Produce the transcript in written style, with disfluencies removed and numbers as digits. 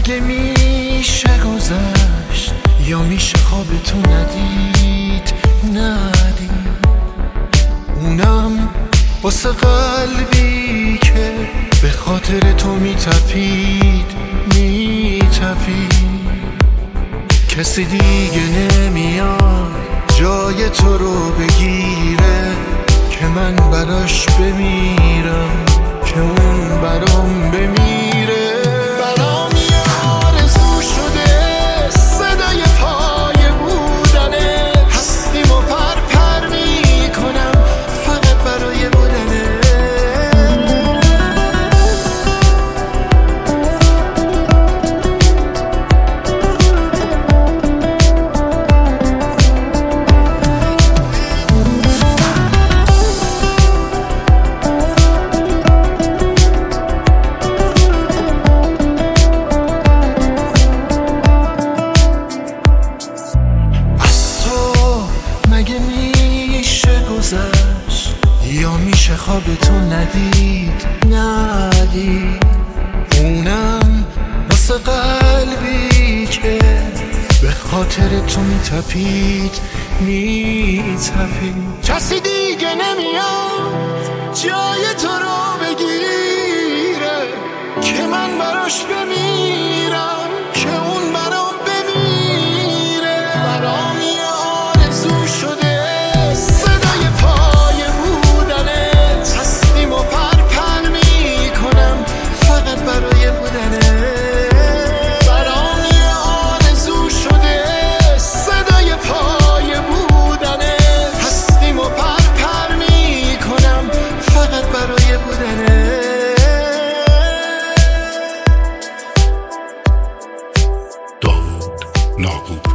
مگه میشه گذشت یا میشه خواب تو ندید اونم واسه قلبی که به خاطر تو میتپید کسی دیگه نمیاد جای تو رو بگیره که من براش بمیرم که اون برام بمیره. برام یه آرزو شده صدای پای بودنه، هستیم و پر میکنم فقط برای بودنه. مگه میشه گذشت یا میشه خواب تو ندید اونم واسه قلبی که به خاطر تو میتپید کسی دیگه نمیاد جای تو رو بگیره که من براش بمیرم که اون برام بمیره. برام داوود ناهید